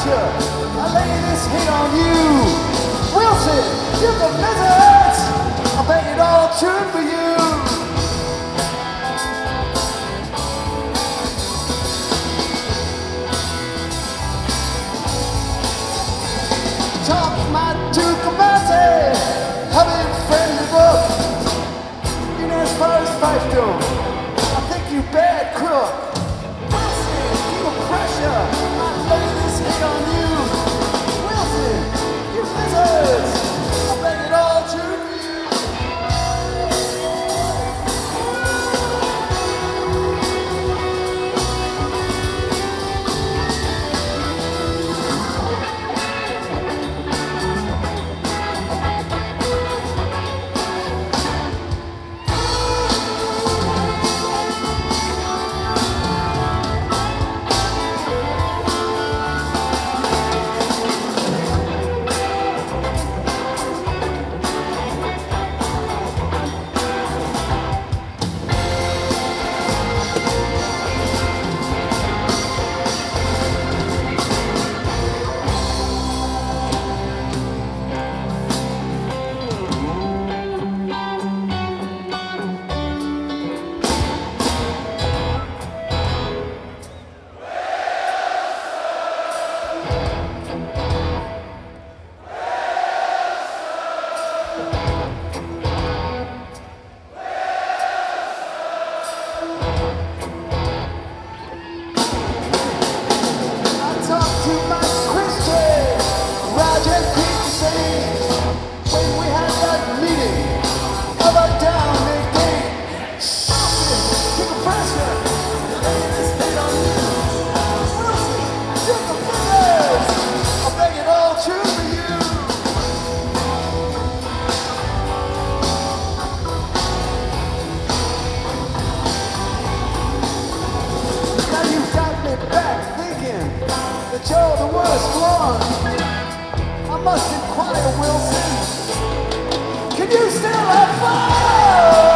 pressure. I lay this hit on you. Wilson, you're the lizards. I bet it all true for you. Talk my Tucumate, having friendly book. You know, as far as fight goes, I think you bad crook. Wilson, you a pressure. I lay this hit on you. Wilson, you lizards. I bet it all true for you. That you're the worst one. I must inquire, Wilson. Can you still have fun?